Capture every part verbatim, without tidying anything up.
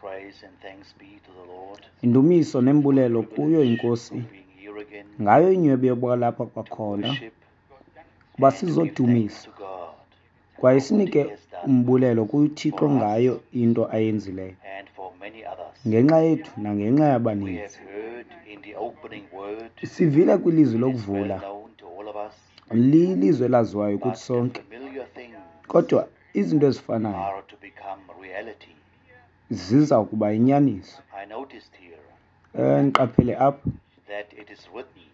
Praise and thanks be to the Lord. Indumiso nembulelo kuyo inkosi For being here again ngayo inywebe yokwalapha to kwakhona worship kuba and to give thanks sizodumisa to God kwaye for what sinike He has done umbulelo kuThixo for us ngayo into ayenzileyo and for many others. ngenxa yethu nangenxa We yabaninzi. have heard in the opening word, Sivile kwilizwi it is well lokuvula, known to all of us, lilizwe elaziwayo but kuthi the sonke, familiar things kodwa izinto ezifanayo are to become reality. ziza kuba inyaniso. I noticed here Eh, Niqaphele apho that it is written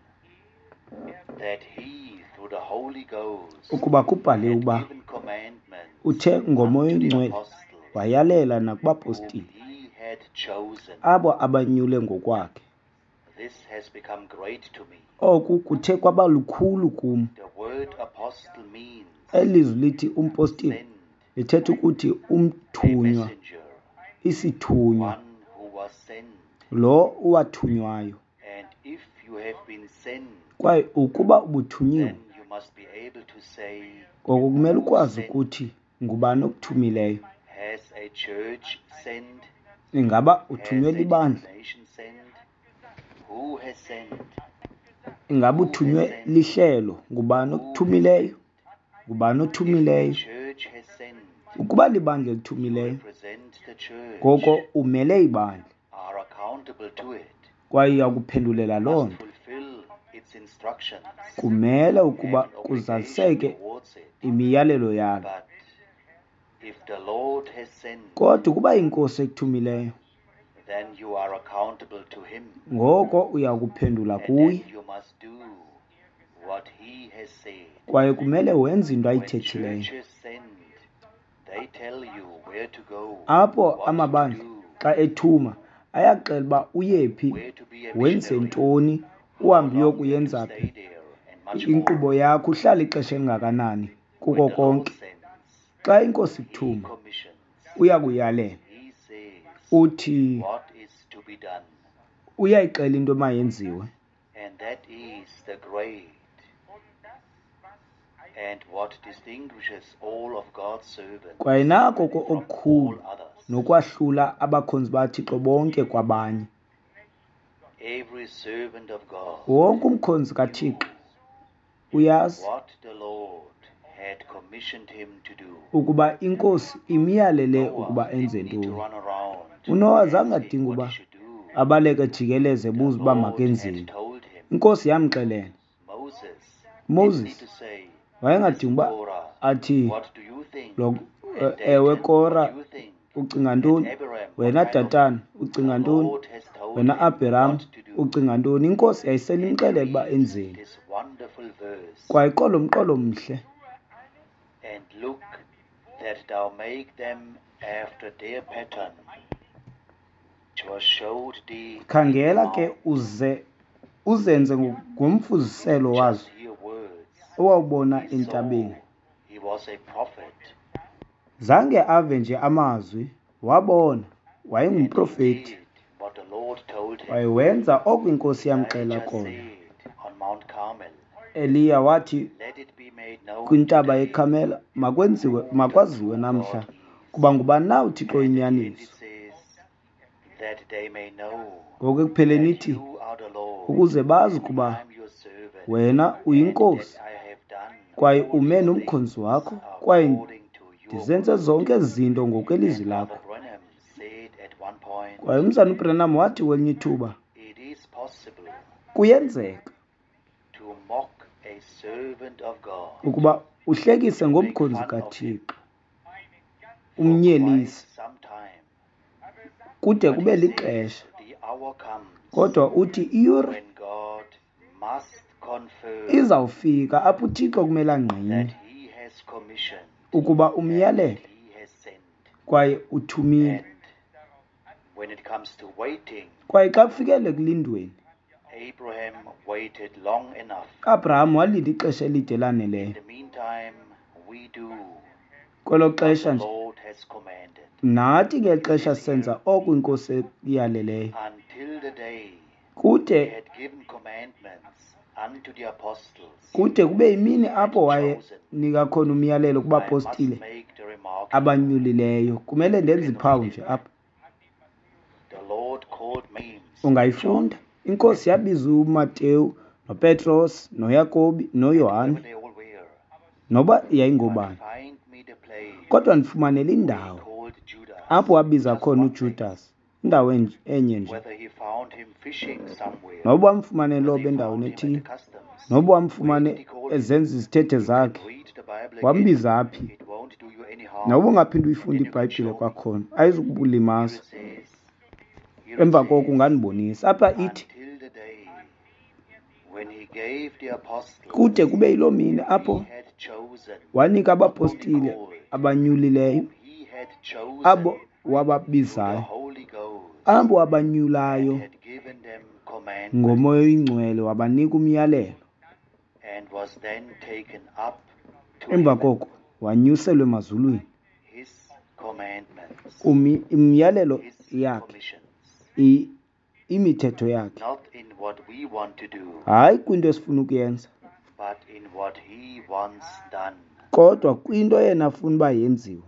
that He, through the Holy Ghost, ukuba kubhaliwe had uba given commandments uthe ngomoya unto the oyingcwele apostles wayalela whom nakubapostile He had chosen. abo abanyule ngokwakhe. This has become great to me. Oku kuthe kwaba lukhulu kum. The word apostle means Elizwi lithi umpostile send, lithetha ukuthi a umthunywa, messenger, isithunywa, one who was sent. lo uwathunywayo. And if you have been sent, Kwaye ukuba ubuthunyiwe, then you must be able to say, ngoko kumele who ukwazi sent? ukuthi ngubani okuthumileyo. Has a church sent? Ingaba Has uthunywe a libandla? denomination sent? Who has sent? Ingaba uthunywe lihlelo? Ngubani okuthumileyo? Ngubani If othumileyo? the church has sent, Ukuba libandla you lithumileyo, represent the church, ngoko umele ibandla are accountable to it, kwaye uyakuphendulela loo must nto. fulfill its instructions, Kumele ukuba have an obligation kuzaliseke towards it. imiyalelo yalo. But if the Lord has sent, Kodwa ukuba inkosi ekuthumileyo, then you are accountable to Him, ngoko uyakuphendula and kuye then you must do what He has said. kwaye kumele wenze into When ayithethileyo. churches send, they tell you where to go, Apho what to amabandla do, xa ethuma ayaxela uba uyephi, where to be a wenze missionary, ntoni, how uhambe long you have to uyokuyenza stay phi, there, and much inkqubo more. yakho uhlala ixesha elingakanani. When Kuko the Lord konke sends, xa inkosi He ikuthuma commissions. uyakuyalela, He says uthi what is to be done. uyayixela into mayenziwe. And that is the great and what distinguishes all of God's servants Kwaye nako ko from okukhulu all others. nokwahlula abakhonzi baThixo bonke kwabanye. Every servant of God Wonke umkhonzi kaThixo uyazi what the Lord had commissioned him to do. ukuba inkosi imiyalele ukuba Noah enze didn't need to ntoni. run around uNoah asking zangadinga what uba he should do. abaleke jikeleze The buze uba Lord makenzeni. had told him. Inkosi yamxelela. Moses Moses didn't need to say, wayengadinga uba Korah, athi what do you think? lo And ewe Dathan, Kora what do you think? ucinga And ntoni, Abraham, wena what kind of- Datani ucinga The ntoni, Lord has told wena him Abraham what to do. ucinga ntoni. Inkosi And yayiselimxelela uba read enzeni. this wonderful verse. Kwaye qolo mqolo mhle, And look that thou make them after their pattern, which was showed thee in the khangela ke mount. uze uzenze ngomfuziselo Just wazo hear words. owawubona He saw entabeni. he was a prophet. Zange ave nje amazwi, wabona And wayengumprofeti. he did what the Lord told him. Wayewenza oku inkosi yamxela Elijah kona. said on Mount Carmel, Eliya wathi let it be made known kwintaba today yeKhamela, makwenziwe makwaziwe namhla kuba ngubani na uThixo And in the end it inyaniso. says, that they may know Ngoku ekupheleni that ithi you are the Lord, ukuze bazi and ukuba I am your servant, wena and uyinkosi that I have done kwaye all ume these nomkhonzi things wakho kwaye according to your ndizenze word. zonke ezi zinto ngokwelizwi And lakho. Brother Branham said at one point, Kwaye umzana uBrenham wathi kwelinye ithuba, it is possible kuyenzeka to mock a servant of God, ukuba uhlekise make ngomkhonzi fun of him kaThixo, for quite umnyelise some time. kude But kube he lixesha. says, the hour comes Kodwa uthi iyure when God must confirm izawufika apho uThixo kumele that angqine he has commissioned ukuba and that umyalele he has sent. kwaye uthumile. And when it comes to waiting, Kwaye xa kufikele kulindweni, Abraham waited long enough. uAbraham walinda ixesha elide In laneleyo. the meantime, we do Kwelo what the xesha nje Lord has commanded nathi ngeli xesha senza oku inkosi iyaleleyo until the day he kude had given commandments unto the apostles. kude kube yimini apho wayenika khona umyalelo I must kubapostile make the remark abanyulileyo. Kumele ndenze iphawu nje apha. called names. Ungayifunda inkosi yabiza uMateyu noPetros noYakobi noYohane Whoever they all were, noba but yayingobani, find me the place kodwa ndifumanele where he indawo called Judas. apho wabiza Just khona one place. uJudas, indawo enje- enye nje. Whether he found him fishing somewhere, Noba wamfumane whether lobe he endaweni found him at ethile, the customs, noba where wamfumane did he call him? ezenza izithethe You can zakhe, read the Bible wambiza again. aphi, It won't do you any harm. noba ungaphinde And uyifunde then you can iBhayibhile show me. kwakhona, Here ayizukulimaza. it says, here it Emva koko says, ungandibonisa apha ithi until the day when he gave the apostles kude kube yiloo mini whom apho he had chosen, wanika not only abapostile called, abanyulileyo, whom he had chosen abo through the wababizayo, Holy Ghost, abo and abanyulayo had given them commandments, ngomoya oyingcwele wabanika umyalelo. and was then taken up to Emva heaven. koko wanyuselwa emazulwini. His commandments, Umi- imiyalelo his yakhe, commissions, i- imithetho yakhe, not in what we want to do, hayi kwinto esifuna ukuyenza, but in what he wants done. kodwa kwinto yena afuna uba yenziwe.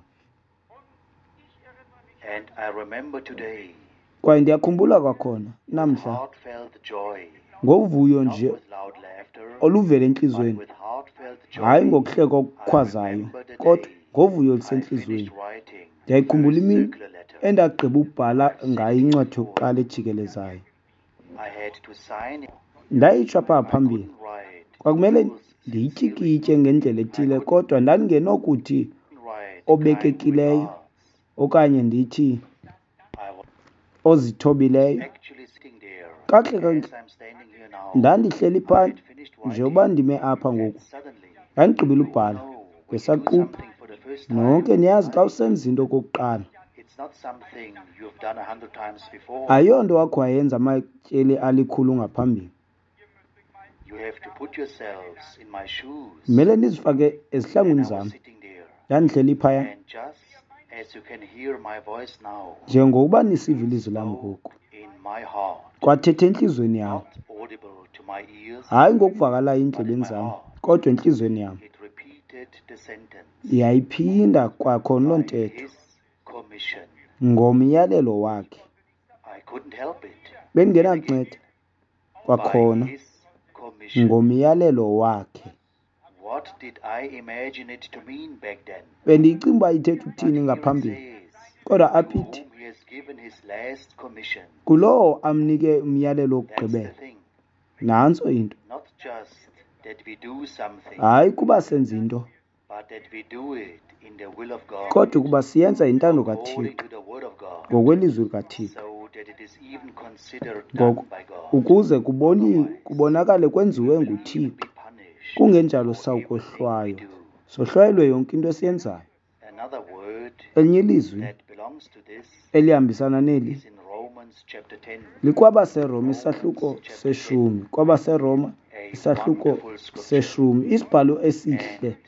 And I remember today Kwaye ndiyakhumbula kwakhona namhla heartfelt joy, ngovuyo not nje with loud laughter, oluvela but entliziyweni, with heartfelt hayi joy. ngokuhleka I okukhwazayo, remember the kodwa day ngovuyo I olusentliziyweni. finished writing the Ndiyayikhumbula first imini circular letter. endagqiba ubhala I've sent ngayo it incwadi before. yokuqala ejikelezayo. I had to sign it. Ndayitsho apha I phambili, couldn't write kwakumele Jules ndiyityikitye ngendlela ethile, kodwa ndandingenokuthi write kind obekekileyo regards. okanye ndithi I was ozithobileyo. actually sitting there Kakuhle as kakuhle I'm standing here now. ndandihleli I phantsi had finished njengoba writing, ndime apha and ngoku, suddenly, ndandigqibile oh ubhala no, when you do ngesaquphe. something for the first Nonke time, niyazi xa right? usenza into okokuqala, It's not something you've done a hundred times before. ayonto wakho wayenza amatyeli alikhulu ngaphambili. You have to put yourselves in my shoes. Mele nizifake And ezihlangwini I was zam. sitting there, Ndandihleli phaya and just as you can hear my voice now, njengokuba nisiva ilizwi lam spoke ngoku, in my heart, kwathetha entliziyweni yam, not audible to my ears, hayi ngokuvakalayo but in endlebeni my zam, heart. kodwa entliziyweni yam. It repeated the sentence Yayiphinda kwakhona loo by ntetho his commission. ngomyalelo wakhe. I couldn't help it. Bendingenakunceda kwakhona By his commission. ngomyalelo wakhe. What did I imagine it to mean back then? Bendiyicinga uba ithetha But uthini here it ngaphambili, says, kodwa to aphithi whom he has given his last commission. kulowo amnike umyalelo That's the wokugqibela. thing. Nantso into, Not just that we do something, hayi kuba senza into, but that we do it in the will of God, kodwa kuba siyenza intando according kaThixo, to the word of God, ngokwelizwi likaThixo, so that it is even considered Ngoko- done by God. ukuze kuboni kubonakale kwenziwe We will even nguThixo. be punished Kungenjalo for everything we sawukohlwayo, do. sohlwayelwe yonke into esiyenzayo. Another word Elinye ilizwi that belongs to this elihambisana neli is in Romans chapter ten. likwabaseroma isahluko seshumi, kwabaseroma A isahluko wonderful scripture. seshumi, isibhalo esihle. And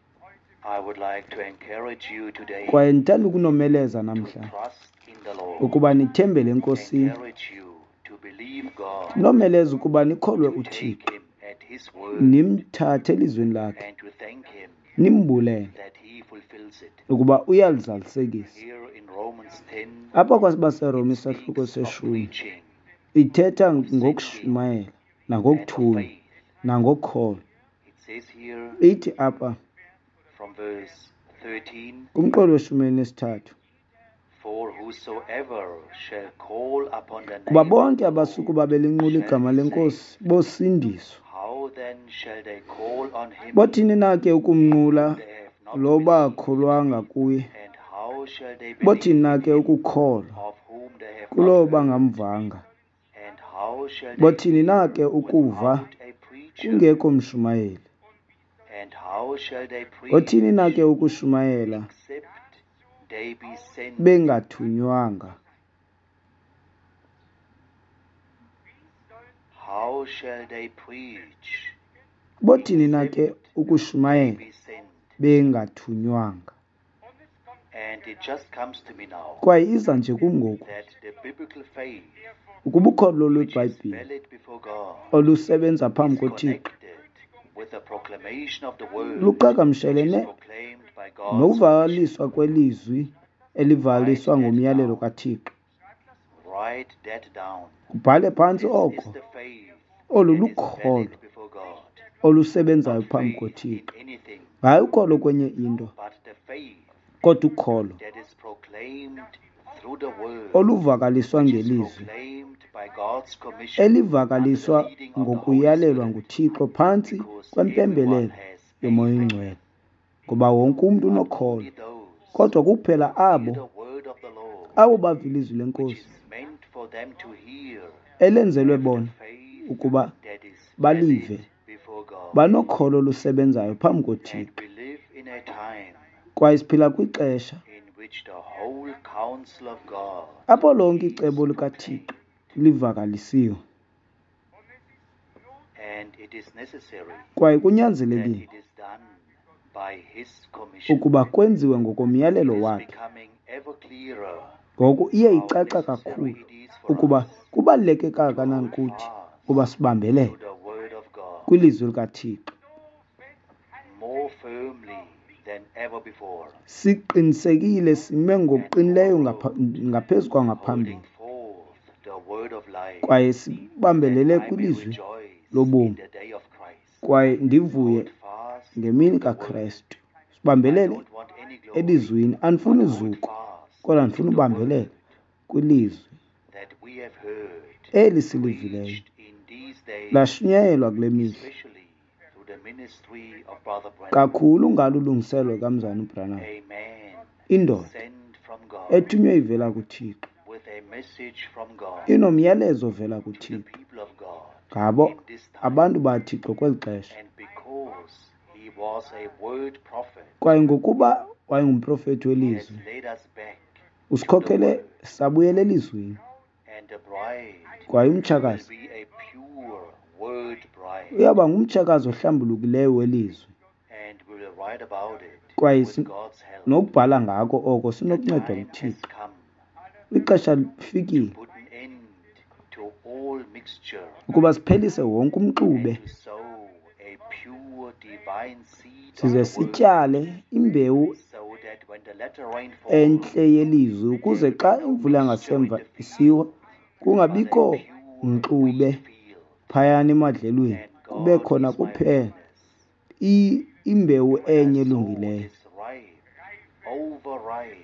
I would like to encourage you today Kwaye ndithanda ukunomeleza to namhla trust in the Lord. ukuba nithembele enkosini, Encourage you to believe God, nomeleza ukuba nikholwe to uThixo, take Him at His word, nimthathe elizweni lakhe, and to thank Him nimbulele that He fulfills it. ukuba uyalizalisekisa. Here in Romans ten, Apha kwabaseroma it isahluko speaks of seshumi preaching ithetha ngokushumayela and nangokuthunywa of faith. nangokukholwa. It says here Ithi apha from verse thirteen, kumqolo weshumi elinesithathu, for whosoever shall call upon the kuba name bonke of the abasuka Lord babelinqula shall igama be lenkosi saved. bosindiswa. How then shall they call on Him Bothini na ke ukumnqula they have not lo believed? bakholwanga kuye? And how shall they Bothini believe na in ke Him ukukholwa of whom they have kulowo not heard? bangamvanga? And how shall they Bothini na ke preach ukuva without a preacher? kungekho mshumayeli? And how shall they preach Bothini na ke ukushumayela except they be sent? bengathunywanga? How shall they preach Bothini na ke except they ukushumayela be sent? bengathunywanga? And it just comes to me now Kwaye iza nje kum ngoku that the biblical faith, ukuba ukholo which is lweBhayibhile valid before God, olusebenza phambi is koThixo connected with the proclamation of the word, which is luqhagamshelene proclaimed by God's nokuvaliswa kwelizwi elivaliswa ngomyalelo kaThixo. write that down. Kubhale phantsi This oko. is the faith Olu that is lukholo valid before God. olusebenzayo Not phambi faith in koThixo. anything, Hayi ukholo kwenye into, but the faith kodwa ukholo that is proclaimed through the word, oluvakaliswa which is ngelizwi, proclaimed by God's commission, elivakaliswa under the leading of the Holy ngokuyalelwa Spirit, nguThixo phantsi because everyone kwempembelelo has yomoya a faith, oyingcwele. Ngoba wonke umntu but unokholo, only those kodwa kuphela who hear abo the word of the Lord, abo bavile izwi which lenkosi is meant for them to hear, elenzelwe have the bona faith ukuba that is balive, valid before God. banokholo olusebenzayo phambi And koThixo. we live in a time Kwaye siphila kwixesha in which the whole counsel of God apho lonke is icebo proclaimed, likaThixo livakalisiwe, and it is necessary kwaye that kunyanzelekile it is done by His commission. ukuba kwenziwe ngokomyalelo It is wakhe. becoming ever clearer Ngoku iye how icaca necessary kakhulu it is for ukuba us kubaluleke to kangakanani hold kuthi fast ukuba sibambelele to the word of God kwilizwi likaThixo, more firmly than ever before, siqinisekile sime ngokuqinileyo ngapha- ngaphezu holding kwangaphambili, forth the word of life, kwaye sibambelele that I may kwilizwi rejoice lobomi, in the day of Christ. kwaye ndivuye Hold fast ngemini to the word. kaKristu. I Sibambelele don't want any glory, elizwini, but andifuni hold zuko, fast kodwa to ndifuna the ubambelele word kwilizwi that we have heard eli silivileyo, preached in these days, lashunyayelwa kule mihla, especially through the ministry of Brother Branham, kakhulu ngalulungiselwe kamzana uBranham, a man indoda sent from God ethunywe ivela kuThixo, with a message from God inomyalezo ovela to the kuThixo people of God ngabo in this time. abantu baThixo kweli xesha. And because he was a word prophet, Kwaye ngokuba wayengumprofethi he has welizwi, led us back to the usikhokele word, sabuyela elizwini, and the bride kwaye will umtshakazi be a pure word bride, uyaba ngumtshakazi ohlambulukileyo welizwi, and we will write about it kwaye with si- God's help. nokubhala ngako oko The sinokuncedwa time has nguThixo. come Ixesha to lifikile put an end to all mixture ukuba siphelise wonke and umxube, to sow a pure divine seed of size the word, sityale imbewu so that when the latter rain falls, entle yelizwi, ukuze xa imvula yangasemva isiwa kungabikho but a pure mxube wheat field, phayana emadlelweni, and kube God khona is my kuphela witness. i- imbewu When I enye saw elungileyo. this ripe, overripe,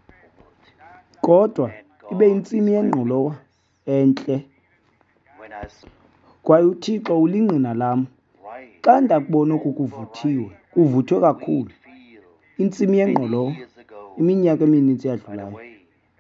Kodwa and ibe God is intsimi my yengqolowa witness, entle, when I saw kwaye uThixo ulingqina lam. ripe, Xa ndakubona oku kuvuthiwe, kuvuthwe kakhulu, wheat field, intsimi many yengqolowa years ago. iminyaka emininzi By the eyadlulayo. way,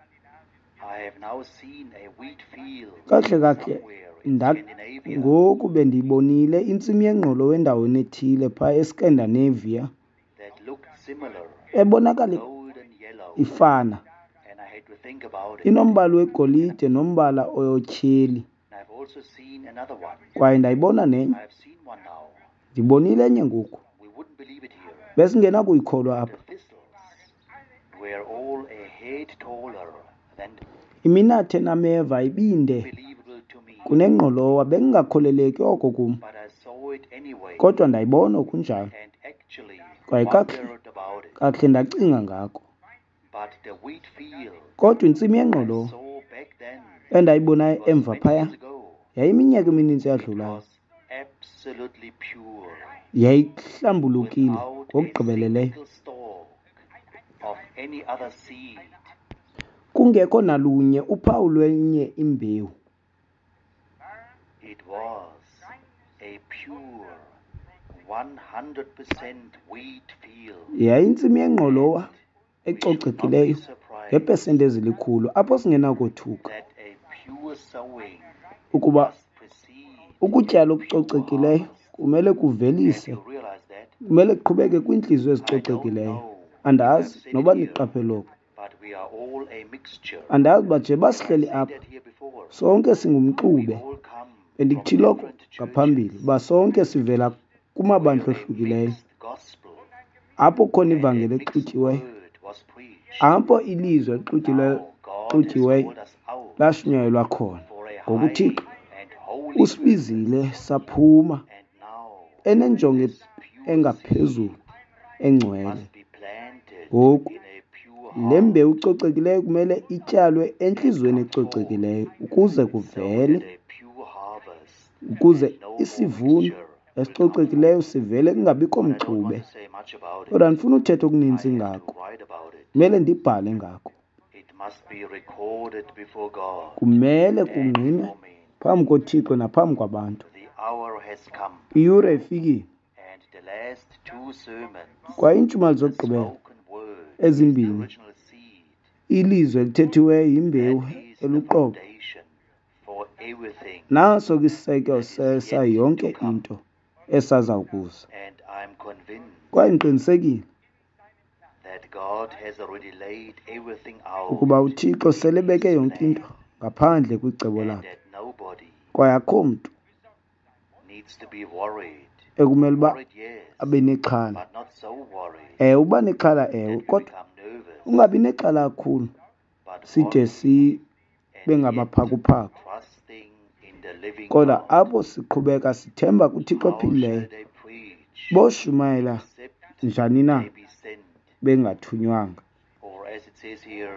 I have now seen a wheat field Kakuhle kakuhle somewhere in nda- Scandinavia, ngoku bendiyibonile intsimi yengqolowa endaweni ethile phaa eScandinavia that looked similar, ebonakala golden yellow, ifana, and I had to think about it. inombala wegolide nombala otyheli, And I've also seen another one. kwaye ndayibona nenye, I've seen one now. ndibonile enye ngoku. We wouldn't believe it here. Besingenakuyikholwa The apha. thistles were all a head taller than Iminathe nameva ibinde believable to me, kunengqolowa, bekungakholeleki oko kum, but I saw it anyway, kodwa ndayibona okunjalo, and actually kwaye kakuhle wondered about it. kakuhle ndacinga ngako. But the wheat field Kodwa intsimi I yengqolowa saw back then, endayibona it was emva many phaya years ago, yayiminyaka emininzi it eyadlulayo, was absolutely pure, yayihlambulukile without a ngokugqibeleleyo, single stalk of any other seed. kungekho nalunye uphawu lwenye imbewu. It was a pure one hundred percent wheat field. Yayintsimi yengqolowa We should not be ecocekileyo surprised ngeepesenti ezilikhulu, apho singenakothuka that a pure sowing ukuba must precede ukutyala a pure okucocekileyo harvest. kumele And kuvelise, you realize that? kumele kuqhubeke kwiintliziyo I don't ezicocekileyo. know if I've Andazi said it noba here, niqaphele oku, but we are all a mixture. andazi uba nje Have I basihleli said apha that here before? sonke We singumxube. all come from Bendikuthiloko different ngaphambili churches uba sonke sivela kumabandla where a ohlukileyo, mixed gospel apho khona and a ivangeli mixed exutyiweyo, word was preached. apho ilizwe exutyileyo Now God has xutyiweyo called us out lashunyayelwa khona. for a Ngoku high uThixo and holy purpose. usibizile saphuma And now enenjongo this pure seed engaphezulu engcwele. must be planted Ngoku in a pure le mbewu icocekileyo kumele ityalwe entliziyweni ecocekileyo ukuze so kuvele that a pure harvest ukuze and no more isivuno mixture will come esicocekileyo sivele kungabikho forth. But I don't want mxube. to say much about it. Kodwa ndifuna uthetha I okuninzi have ngako, to write about it. kumele ndibhale ngako, It must be recorded before God kumele and kungqinwe before men. phambi koThixo naphambi kwabantu. The hour has come, Iyure ifikile, and the last two sermons, kwa iintshumayelo the zokugqibela spoken word, ezimbini, the original seed, ilizwe elithethiweyo yimbewu that is the eluqobo, foundation for everything. naso kisiseko sa yonke into esaza kuza. And I'm convinced Kwaye ndiqinisekile that God has already laid everything out, ukuba uThixo sele beke yonke into ngaphandle kwicebo and lakhe, that nobody kwaye akho mntu needs to be worried. ekumele uba Worried, yes, abe nexhala. but not so worried Ewe, uba nexhala ewe, that we kodwa become nervous, ungabi nexhala kakhulu but side worried sibe and ngabaphakuphaku. yet trusting in the living Kodwa God. apho siqhubeka sithemba kuThixo How shall ophilileyo, they preach boshumayela except njani na they be sent? bengathunywanga? Or as it says here,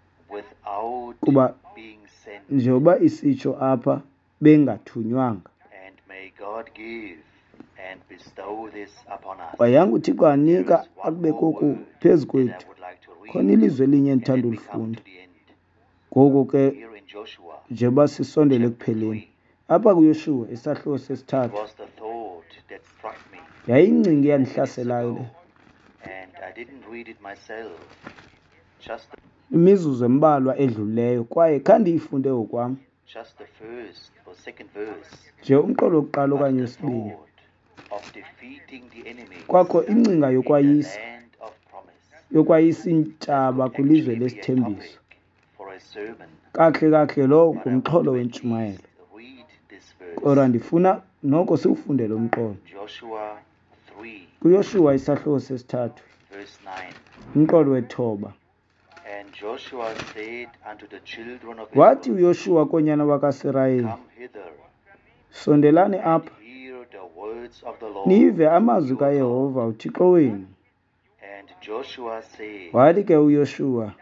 without Kuba being sent. njengoba isitsho apha bengathunywanga. And may God give and bestow this upon us. Kwayanga uThixo There anika is one akube more koku word phezu that kwethu. I would like to read, Khona ilizwe elinye and endithanda then we come ulifunda. to the end. Ngoku ke Here in Joshua, njengoba sisondele chapter ekupheleni, three, apha kuYoshuwa isahluko it sesithathu, was the thought that struck me yayingcinga minutes eyandihlaselayo ago, le. and I didn't read it myself. Just the, Imizuzu embalwa edlulileyo kwaye khandiyifunde ngokwam, just the first or second verse. nje umqolo wokuqala But okanye the wesibini. thought of defeating the enemies Kwakho ingcinga in the yokwayisa, land of promise. yokwayisa That iintshaba would kwilizwe actually be a lesithembiso. topic for a sermon. Kakuhle kakuhle lowo But I want ngumxholo to at wentshumayelo. least read this Kodwa verse. ndifuna noko siwufunde lo mqolo. Joshua three, KuYoshuwa isahluko sesithathu, verse nine. umqolo wethoba. And Joshua said unto the children of Wathi Israel, uYoshuwa koonyana bakaSirayeli, come hither sondelani and apha, hear the words of the Lord. nive amazwi your God." kaYehova uThixo wenu. And Joshua said, Wathi ke uYoshuwa,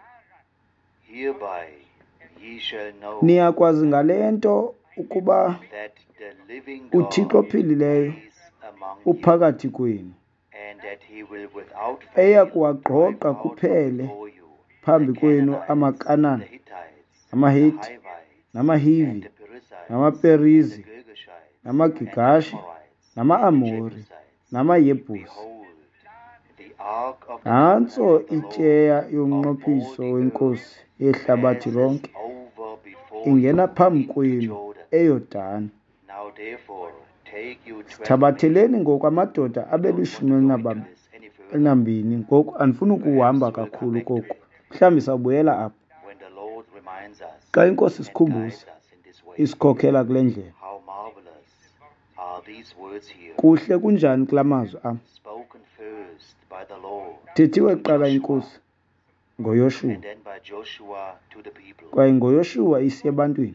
hereby ye shall know niyakwazi ngale nto ukuba that the living uThixo God ophilileyo is among you, uphakathi kwenu, and that he will without fail eya drive kuwagqogqa out from kuphele before you phambi the kwenu Canaanites, amaKanani, the Hittites, amaHithi, the Hivites, namaHivi, and the Perizzites, namaPerizi, and the Girgashites, namaGigashi, and the Amorites, nama-Amori, and the Jebusites. namaYebusi. Behold, the ark of the Nantso covenant of the ityeya Lord of all yomnqophiso the wenkosi earth yehlabathi passes lonke over before ingena you phambi into kwenu Jordan. eYordani. Now therefore take you twelve men. Sithabatheleni ngoku amadoda I don't want abelishumi to go elinaba- into this any further. elinambini. Ngoku andifuni ukuhamba kakhulu koku, mhlawumbi sawubuyela apha When the Lord reminds us xa inkosi and isikhumbuza guides us in this way, isikhokhela kule ndlela. how marvelous are these words here, Kuhle kunjani kula mazwi am, spoken first by the Lord thethiwe to kuqala Joshua, inkosi ngoYoshuwa, and then by Joshua to the people. kwaye ngoYoshuwa isiya ebantwini.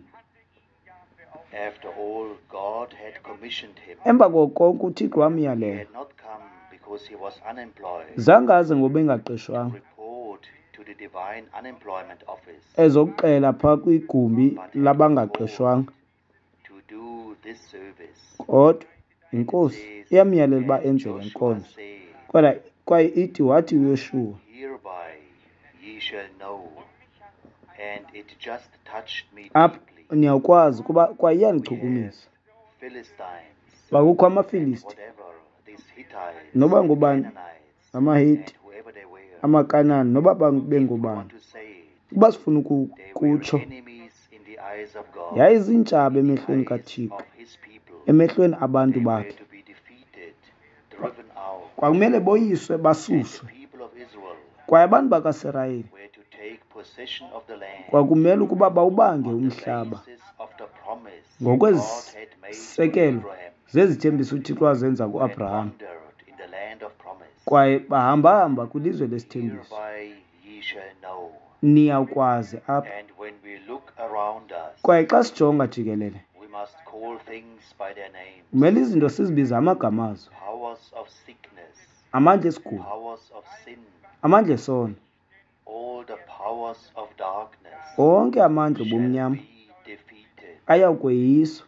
After all, God had commissioned him. Emva koko konke uThixo He wamyalela, had not come because he was unemployed zange aze ngoba to engaqeshwanga report to the divine unemployment office, ezokuxela phaa kwigumbi labangaqeshwanga, to do this service. kodwa inkosi iyamyalela uba enze le Joshua nkonzo. said, Kodwa kwaye ithi wathi uYoshuwa, hereby ye shall know. And it just touched me apha deeply. niyakwazi kuba kwaye We have iyandichukumisa Philistines, uba kukho and amaFilisti, whatever, these Hittites, noba ngubani, Canaanites, amaHithi, and whoever they were. amaKanani, noba ba- If we bengubani. want to say it, Uba sifuna they were ukukutsho, enemies in the eyes of God, yayizintshaba in the emehlweni eyes kaThixo, of his people. emehlweni abantu They were bakhe. to be defeated, driven out. Kwakumele boyiswe And basuswe, the people of Israel kwaye abantu bakaSirayeli were to take possession of the land kwakumele ukuba bawubange on the umhlaba basis of the promise ngokwezi God had made to sekelo Abraham. zezithembiso uThixo azenza Who had kuAbraham, wandered in the land of promise. kwaye bahamba-hamba kwilizwe lesithembiso. Hereby ye shall know. Niyakwazi apha, And when we look around us, kwaye xa sijonga jikelele, we must call things by their names. kumele izinto sizibize amagama azo, Powers of sickness, amandla esigulo, powers of sin, amandla esono, all the powers of darkness onke amandla shall obumnyama be defeated, ayawukweyiswa,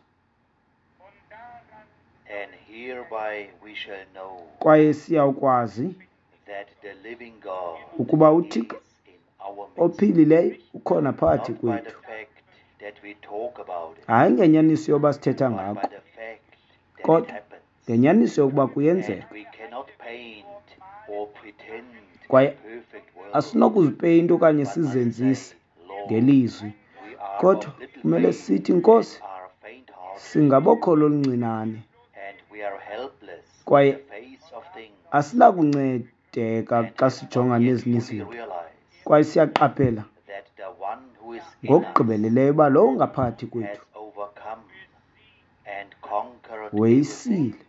and hereby we shall know kwaye siyawukwazi that the living God ukuba is uThixo in our midst, ophilileyo ukhona phakathi not by the kwethu, fact that we talk about it, hayi ngenyaniso yoba sithetha but by ngako, the fact that it kodwa happens. ngenyaniso yokuba And kuyenzeka. we cannot paint or pretend Kwaye a perfect world, asinokuzipeyinta okanye but must sizenzise say, Lord, ngelizwi, we are kodwa of little kumele faith sithi, Nkosi, and are faint-hearted, singabokholo oluncinane and we are helpless Kwaye in the face of things, asinakuncedeka and xa have sijonga not yet nezinye fully izinto, realized kwaye siyaqaphela that the one who is in us ngokugqibeleleyo uba lowo ungaphakathi has kwethu overcome and conquered woyisile, everything,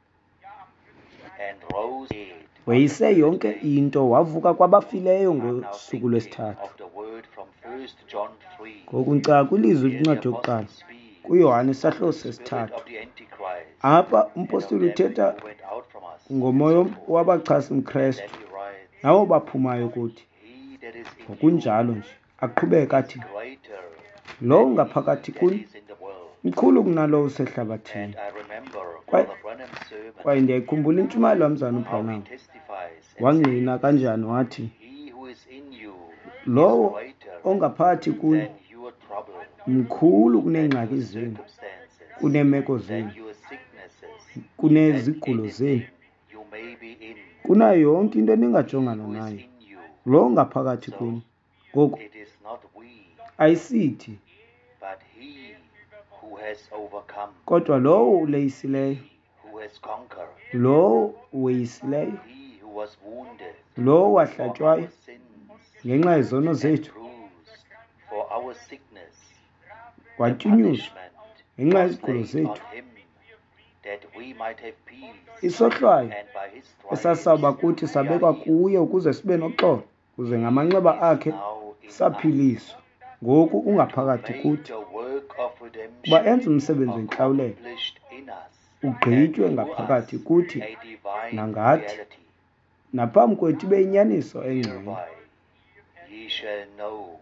and rose dead on the woyise third yonke day. into, wavuka kwabafileyo I'm now ngosuku thinking lwesithathu. of the word from First John three. Ngoku ncaka kwilizwi Here the kwincwadi yokuqala apostle speaks kuyohane of isahluko the spirit sesithathu, of the Antichrist apha and of umpostoli them uthetha who went out from us, ngomoya and so forth. wabachasi And mkrestu then he writes, nawo baphumayo kuthi, he that is in you ngokunjalo nje aqhubeka is athi, greater lowo than ungaphakathi he kuni that is in the world. mkhulu kunalowo usehlabathini. And I remember Kwaye- Brother Branham's Kwaye sermon, ndiyayikhumbula intshumayelo yamzana how he uBranham testifies and wangqina says, kanjani wathi, he who is in you lowo is greater ongaphakathi kuni than your trouble, mkhulu than kuneengxaki your zenu, circumstances, kuneemeko than zenu, your sicknesses, than kunezigulo zenu, anything you may be in. kunayo yonke into He eningajongana who is nayo, in you, lowo ungaphakathi so kuni. Ngoku it is not we, ayisithi, but he who has overcome, kodwa lowo uleyisileyo, he who has conquered, lowo woyisileyo, he who was wounded lowo for wahlatywayo our sins ngenxa yezono and zethu, bruised for our sickness. The watyunyuzwa punishment ngenxa was yezigulo laid zethu, on him that we might have peace, isohlwayo and by his stripes esasaba kuthi we sabekwa are healed. kuye ukuze sibe noxolo, kuze ngamanxeba akhe Now in us, saphiliswa. Ngoku to ungaphakathi make kuthi, the work of kuba redemption enze umsebenzi wentlawulelo accomplished in us ugqitywe and through ngaphakathi us kuthi a divine nangathi, reality. naphambi kwethu ibe yinyaniso engcwele. Hereby ye shall know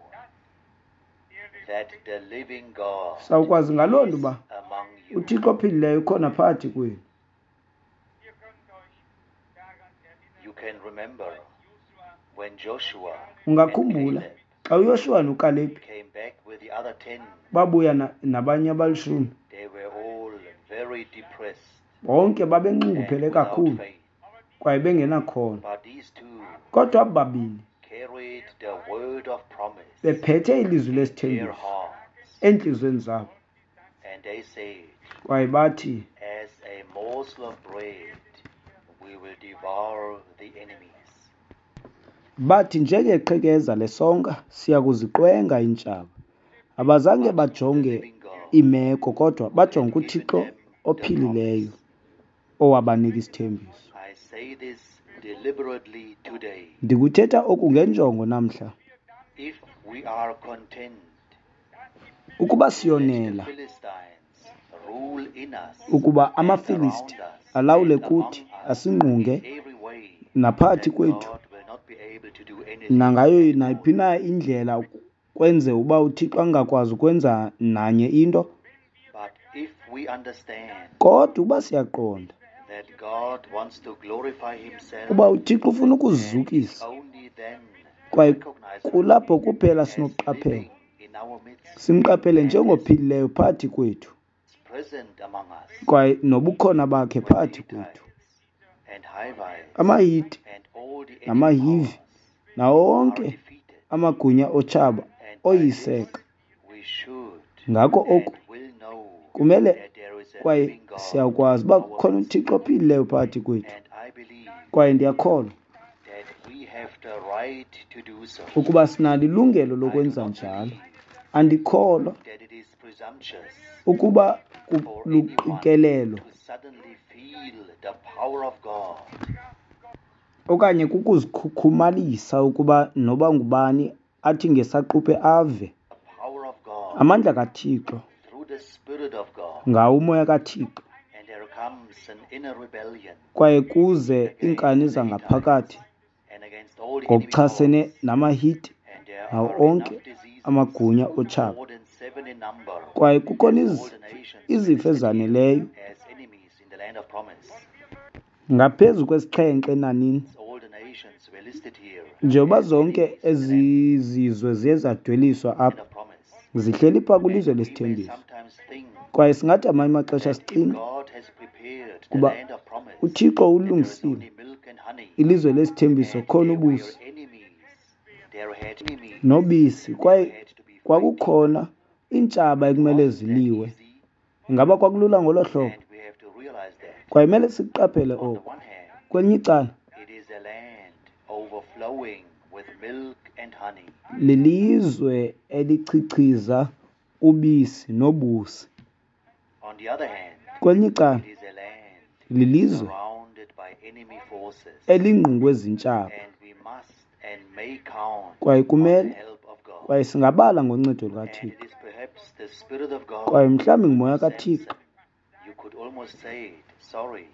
that the living God Sawukwazi ngaloo nto uba among you. uThixo ophilileyo ukhona phakathi kwenu. You can remember when Joshua Ungakhumbula and Caleb xa uYoshua noKalebi came back with the other ten, babuya na- nabanye abalishumi, they were all very depressed bonke and babenxunguphele without kakhulu faith. kwaye bengenakhono, But these two kodwa aba babini carried the word of promise bephethe ilizwi in their lesithembiso hearts, entliziyweni zabo, and they said, kwaye bathi, as a morsel of bread we will devour the enemies. bathi njengeqhekeza lesonka siya kuziqwenga iintshaba. Abazange bajonge imeko, kodwa bajonga uThixo ophilileyo owabanika isithembiso. I say this deliberately today. Ndikuthetha oku ngenjongo namhla, If we are content ukuba that the siyonela Philistines rule in us ukuba and amaFilisti around us alawule and among kuthi, us asingqunge in every way, naphakathi then kwethu God will not be able to do anything nangayo at all. nayiphi na indlela kwenze uba uThixo angakwazi ukwenza nanye into. But if we understand Kodwa uba siyaqonda that God wants to glorify himself, uba uThixo ufuna and it's ukuzizukisa, only then kwaye recognize kulapho kuphela as sinokuqaphela, living in our midst, simqaphele njengophilileyo phakathi kwethu, present among us, kwaye nobukhona bakhe when the phakathi kwethu. Hittites and Hivites AmaHiti and all the enemy namaHivi powers nawo are wonke defeated, amagunya otshaba and by this oyiseka. we should Ngako and oku will know kumele that there is a kwaye living God siyakwazi uba in our kukhona midst. uThixo ophilileyo phakathi kwethu, And I believe kwaye ndiyakholwa that we have the right to do so. ukuba sinalo ilungelo I do lokwenza not njalo. believe Andikholwa that it is presumptuous ukuba for anyone kuluqikelelo to suddenly feel the power of God okanye kukuzikhukhumalisa ukuba noba ngubani athi ngesaquphe ave the power of God amandla kaThixo through the Spirit of God, ngawo umoya kaThixo, and there comes an inner rebellion kwaye kuze iinkani zangaphakathi and against all the enemy ngokuchasene powers, namahiti and there nawo are onke enough diseases, amagunya otshaba. more than seven in number, Kwaye kukhona as all izi- the nations izifo were listed here ezaneleyo as enemies in the land of promise. ngaphezu kwesixhenxe enanini, All the nations were listed here njengoba as zonke enemies in the ezi zizwe ziye zadweliswa land apha of promise. zihleli phaa kwilizwe And we may lesithembiso. sometimes think Kwaye singathi amanye amaxesha that if sicinge God has prepared the kuba land of promise, uThixo that there is ulungisile only milk and honey, ilizwe lesithembiso and khona there were ubusi enemies, there had enemies, nobisi, there kwaye had to be fighting. kwakukhona iintshaba It ekumele wasn't that ziliwe. easy, Ingaba kwakulula ngolo hlobo? and we have to realize that. Kwaye mele sikuqaphele On the oku. one hand, Kwenye icala it is a land overflowing with milk and honey. lilizwe elichichiza ubisi nobusi. On the other hand, Kwenye icala it is a land lilizwe surrounded by enemy forces, elingqungwe zintshaba. and we must and may count Kwaye on the kumele help of God. kwaye singabala ngoncedo And lukaThixo. it is perhaps the Spirit of God. Kwaye mhlawumbi ngumoya kaThixo Samson, you could almost say it, sorry.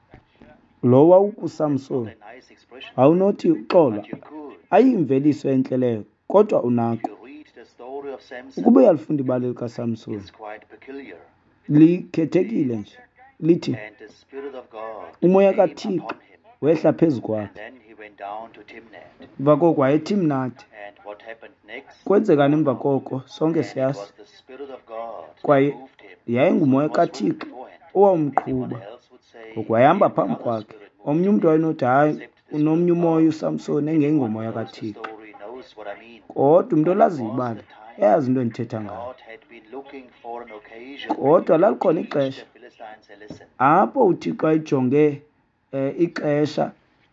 lo Not wawukuSamsoni. a nice expression, Awunothi uxolo, but you could. ayimveliso entle leyo, kodwa If unako. you read the story of Samson, Ukuba uyalifunda ibali likaSamsoni, it's quite peculiar. likhethekile nje. Lithi And the Spirit of God umoya came kaThixo upon him. wehla phezu And kwakhe. then he went down to Timnath. Emva koko wayeThimnathi. And what happened next? Kwenzekani emva koko sonke And it siyazi. was the Spirit of God Kwaye that moved him. yayingumoya It was written kaThixo beforehand. owamqhuba. Anyone else would say, Ngoku wayehamba every phambi other kwakhe. spirit moved Omnye him. umntu wayenothi hayi Except the unomnye Spirit of umoya God. uSamsoni Anyone engengomoya who knows the kaThixo. story knows what I mean. Kodwa umntu But it olaziyo was ibali the time eyazi into endithetha ngayo. God had been looking for an occasion Kodwa to lalikhona teach ixesha the Philistines a lesson. apho uThixo ayijonge eh, ixesha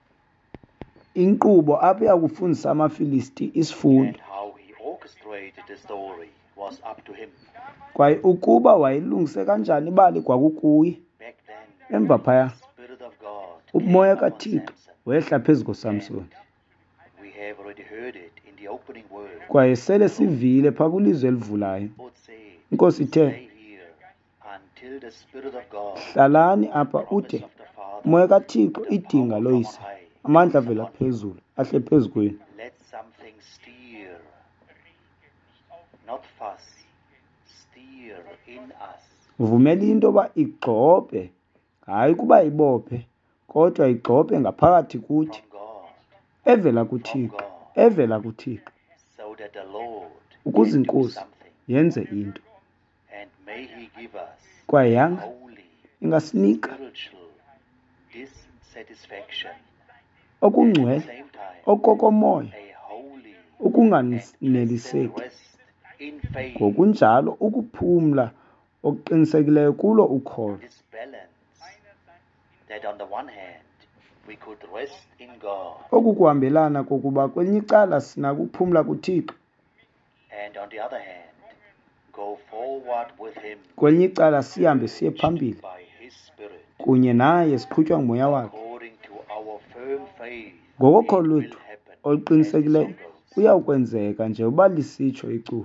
inkqubo apho yakufundisa amaFilisti isifundo. And how he orchestrated the story was up to him. Kwaye ukuba wayilungise kanjani ibali kwakukuye. Back then, Emva phaya the Spirit of God umoya came upon kaThixo Samson. wehla phezu koSamsoni. We have already heard it in the opening word. Kwaye sele sivile phaa kwilizwe elivulayo. Lord said, Inkosi ithe, stay here until the Spirit of God, hlalani apha the promise ude of the Father, umoya kaThixo the idinga power from loyise on high, amandla comes avela upon you. phezulu ahle phezu kwenu. Let something steer, not fuss, steer in us. Vumela into yoba igxobhe, hayi kuba ibophe, kodwa igxobhe ngaphakathi kuthi, From God, evela from kuThixo, God, evela kuThixo, so that the Lord ukuze can do inkosi something. yenze into. And may He give us Kwaye a yanga holy, ingasinika spiritual dissatisfaction. At okungcwele, the same time, okokomoya, a holy and ukunganeliseki. blessed rest in faith. Ngokunjalo ukuphumla okuqinisekileyo kulo ukholo. This balance, that on the one hand we could rest in God, Oku kuhambelana kokuba kwenye icala sinakuphumla kuThixo, and on the other hand go forward with Him, kwenye icala sihambe siye phambili by His Spirit, kunye naye siqhutywa ngumoya wakhe. according to our firm faith. Ngokokholo It will lwethu happen oluqinisekileyo as the song goes. kuyawukwenzeka nje uba lisitsho iculo.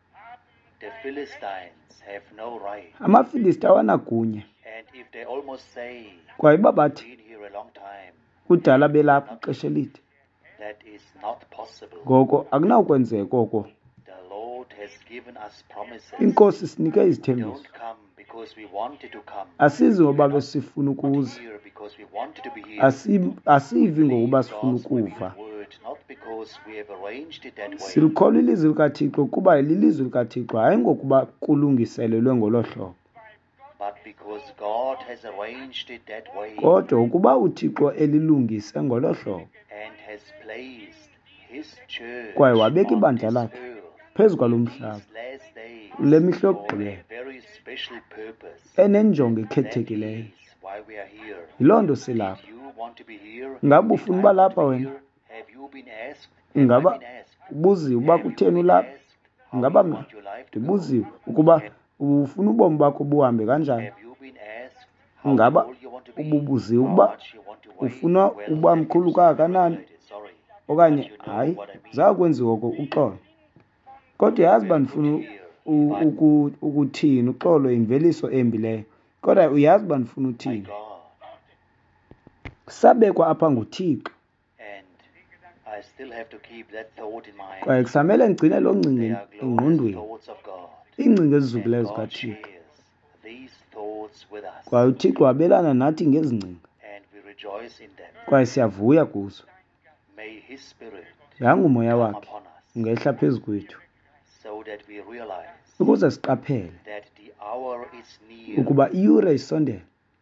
The Philistines have no right, AmaFilisti awanagunya, and if they almost say, kwaye uba bathi been here a long time, kudala belapha ixesha elide, that is not possible. ngoko akunawukwenzeka oko. The Lord has given us promises. Inkosi sinike We izithembiso, don't come because we wanted to come. asizi ngoba besifuna Not ukuza, here because we wanted to be here. Asi- asivi Believe ngokuba sifuna God's ukuva. revealed word, not because we have arranged it that way, Silikholwa ilizwi likaThixo kuba lilizwi likaThixo, hayi ngokuba kulungiselelwe ngolo hlobo. but because God has arranged it that way Kodwa ukuba uThixo elilungise ngolo hlobo, and has placed His church kwaye wabeka on ibandla this lakhe earth phezu kwalo in mhlaba these last days kule mihla for a yokugqibela very special purpose. enenjongo That ekhethekileyo. is why we are here. Yiloo nto Did silapha. you want to be here? Ngaba Did ufuna I uba want to lapha be wena? here? Have you been asked? Have I Ingaba been asked? ubuziwe uba Have you kutheni been ulapha? asked how Ingaba you mna want your life to go? ndibuziwe ukuba ufuna ubomi bakho buhambe kanjani? Have you been asked how Ingaba tall you want to be? ububuziwe How ukuba much you want to weigh? ufuna Well, uba that mkhulu is kangakanani, regulated, sorry. okanye But you know hayi what I mean. zakwenziwa oko uxolo. Kodwa yazi uba ndifuna u- uku- ukuthini. Uxolo yimveliso embi leyo, kodwa uyazi uba ndifuna My uthini. God. Sabekwa apha nguThixo, And I still have to keep that thought in mind. kwaye kusamele ngigcine loo ngcinga They are glorious engqondweni, thoughts of God. iingcinga And ezizukileyo God zikaThixo. shares these thoughts with us. Kwaye uThixo wabelana nathi ngezi ngcinga, And we rejoice in them. kwaye siyavuya kuzo. May His Spirit Yangumoya come wakhe upon us, ungehla phezu kwethu, so that we realize ukuze siqaphele that the hour is near ukuba iyure isondele,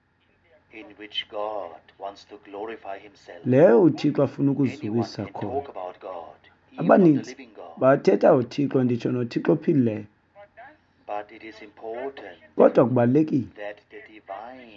in which God wants to glorify Himself. leyo uThixo afuna Anyone ukuzivisa can khona. talk about God, even of the Abaninzi living God, bathetha uThixo, nditsho noThixo ophilileyo, but it is important kodwa kubalulekile that the divine,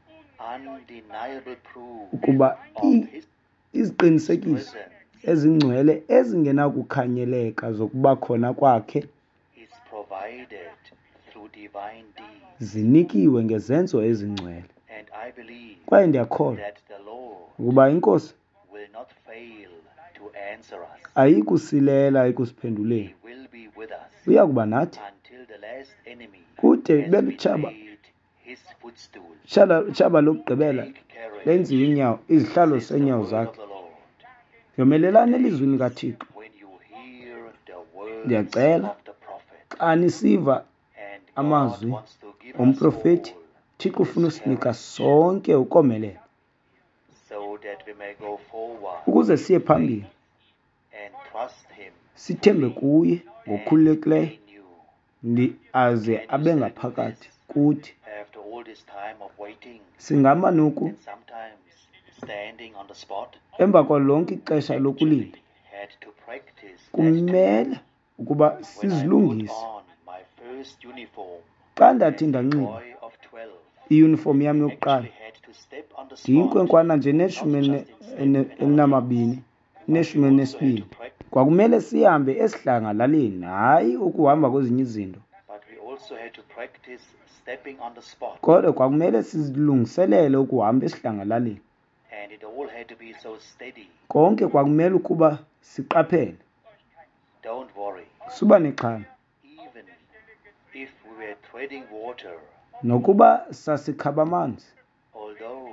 undeniable proof ukuba of i- His iziqinisekiso presence ezingcwele ezingenakukhangeleka zokuba khona kwakhe is provided through divine deeds. zinikiwe ngezenzo ezingcwele. And I believe Kwaye ndiyakholwa that the Lord ukuba inkosi will not fail to answer us. ayikusilela ekusiphenduleni, He will be with us uya kuba nathi until the last enemy kude has kube been litshaba made his footstool. Tshaba- tshaba lokugqibela Take courage, lenziwe inyawo izihlalo says the seenyawo word zakhe. of the Lord. Yomelelani elizwini likaThixo. When you hear the words Ndiyacela of the prophet, xa nisiva and God amazwi wants to give us omprofethi, all Thixo ufuna this usinika courage, sonke ukomelela so that we may go forward ukuze siye phambili, and trust Him sithembe kuye ngokukhululekileyo, in you. ndi aze abe ngaphakathi kuthi. After all this time of waiting Singama noku and sometimes standing on the spot, emva kwalonke ixesha lokulinda, had to practice that kumele ukuba when I put sizilungise. on my first uniform Xa ndathi as a ndanxiba boy of twelve, iyunifomu yami yokuqala, actually had to step on the spot, ndiyinkwenkwana nje not neshumi just ene- in step ene- and elinamabini neshumi enesibini. Kwakumele sihambe esidlangalaleni, hayi ukuhamba kwezinye izinto, but we also had to practice stepping on the spot, kodwa kwakumele sizilungiselele ukuhamba esidlangalaleni. and it all had to be so steady. Konke kwakumele ukuba siqaphele, Don't worry, suba nexhala. even if we were treading water, Nokuba sasikhaba amanzi, although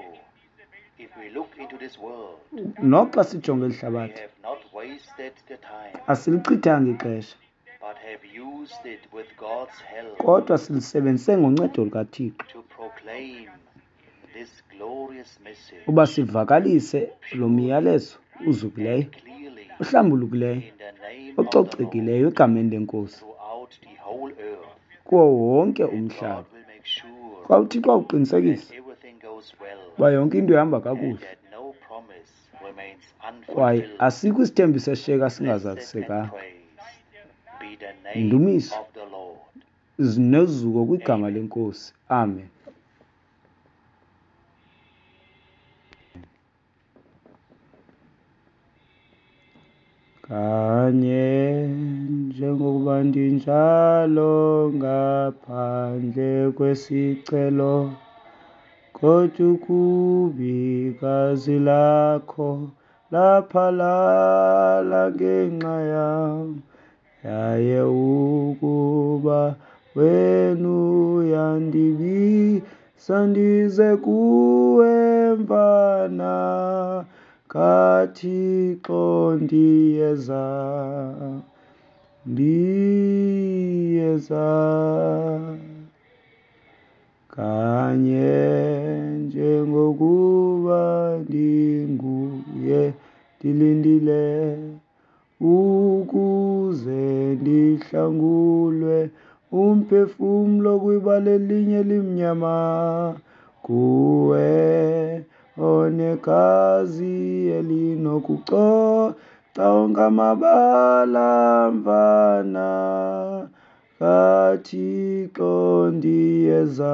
if we look into this world, noxa sijonge eli we hlabathi, have not wasted the time, asilichithanga ixesha, but have used it with God's help kodwa silisebenzise ngoncedo lukaThixo to proclaim this glorious message uba sivakalise lo myalezo uzukileyo, and clearly uhlambulukileyo, in the name of the Lord ococekileyo egameni lenkosi throughout the whole earth. kuwo wonke And umhlaba. God will make sure Xa uThixo uqinisekisa that everything goes well uba yonke into ihamba and kakuhle, that no promise remains kwaye unfulfilled. asikho isithembiso esishiyeka Blessed and singazalisekanga. praised be the name Ndumiso of the Lord. zinezuko kwigama lenkosi. Amen. Kanye njengokuba ndinjalo ngaphandle kwesicelo, kodwa kubi gazi lakho laphalala ngenxa yam, yaye ukuba wenu yandibisa ndize kuwe mfana kaThixo ndiyeza, ndiyeza. Kanye njengokuba ndinguye ndilindile, ukuze ndihlangulwe umphefumlo kwibala elinye elimnyama, kuwe onegazi elinokucoca onke amabala mfana kaThixo ndiyeza,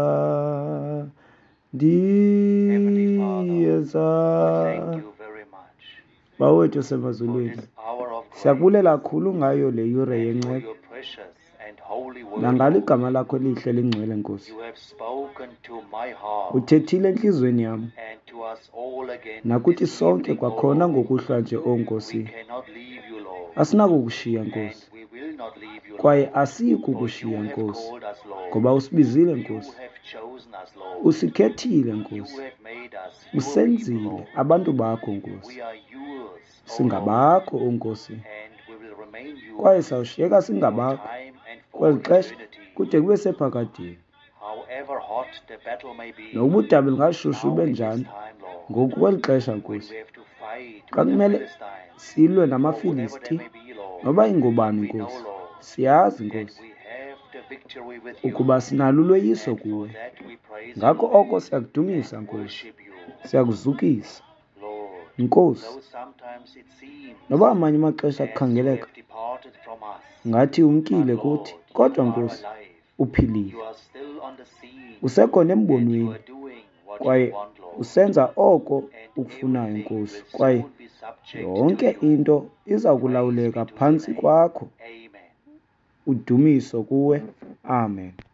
ndiyeza. Thank you very much Bawethu for semazulwini, this hour of grace siyakubulela kakhulu ngayo le yure and for yenceba your precious and holy word. nangalo igama lakho elihle elingcwele Nkosi. You have spoken to my heart Uthethile entliziyweni yam and to us all again nakuthi this sonke evening, O kwakhona Lord. ngokuhlwa nje, O We Nkosi. cannot leave you, Lord, Asinakukushiya and Nkosi, we will not leave you, kwaye Lord, asiyi for you kukushiya have Nkosi, called us, Lord. ngoba usibizile You Nkosi, have chosen us, Lord. usikhethile You Nkosi, have made us your people, usenzile Lord. abantu bakho Nkosi. We are yours singabakho, O Nkosi, and we will remain kwaye yours sawushiyeka for singabakho time and for kweli xesha eternity. kude kube sephakadini. However hot the battle may be, Nokuba udaba lungashushu now lube in this njani time, Lord, ngoku kweli xesha, when Nkosi, we have to fight xa with the kumele Philistines, silwe or whoever namafilisti they may be, Lord, noba ingubani, we know, Nkosi, Lord, siyazi, that Nkosi, we have the victory with you, ukuba sinalo uloyiso and for kuwe. that we praise Ngakho you oko siyakudumisa, and Nkosi, worship you, siyakuzukisa, Lord. Nkosi. Though sometimes it seems Noba amanye amaxesha as you kukhangeleka have departed from us, ngathi umkile but kuthi, Lord, kodwa you are Nkosi alive. uphilile, You are still on the scene, usekhona and you embonweni, are doing what kwaye you want, Lord. usenza oko And ukufunayo, everything Nkosi, will kwaye soon be subject yonke to you. into iza Praise be kulawuleka to your phantsi name. kwakho. Amen. Udumiso kuwe. Amen.